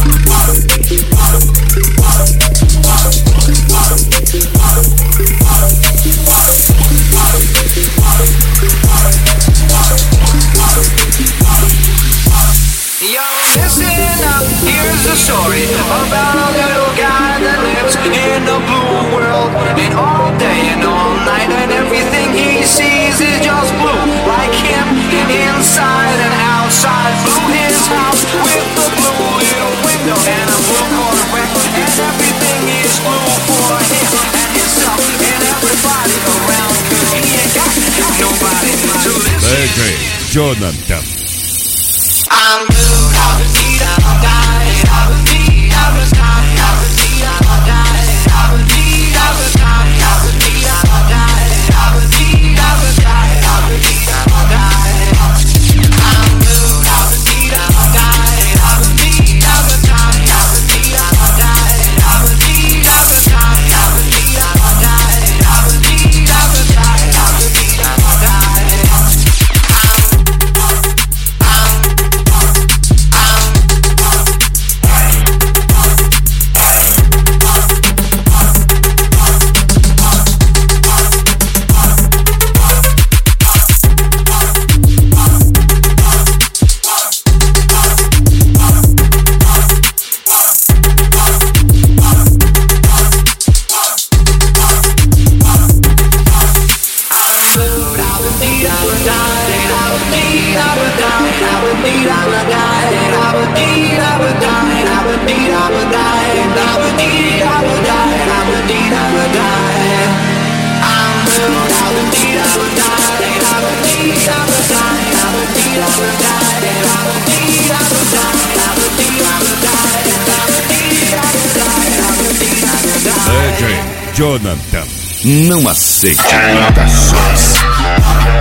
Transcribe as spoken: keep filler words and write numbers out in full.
Here's a story about a little guy that lives in a blue world. And all day and all night and everything he sees is just blue. Like him, inside and outside. Blue his house with the blue little window and a blue Corvette. And everything is blue for him and himself and everybody around. Cause he ain't got nobody to listen. D J Jonathan. I'm blue, I was need, I was dying, I was need, I was dying, I was need, I was dying, I was need, I was dying, I was need, I was dying, I was need, I was dying, I was need, I was dying. I'm blue, I was need, I was dying, I was need, I was dying, I was need, I was dying, I was need, I was dying, I was need, I was dying, I was need, I was dying, I was need, I was dying. D J Jonathan, não aceite imitações.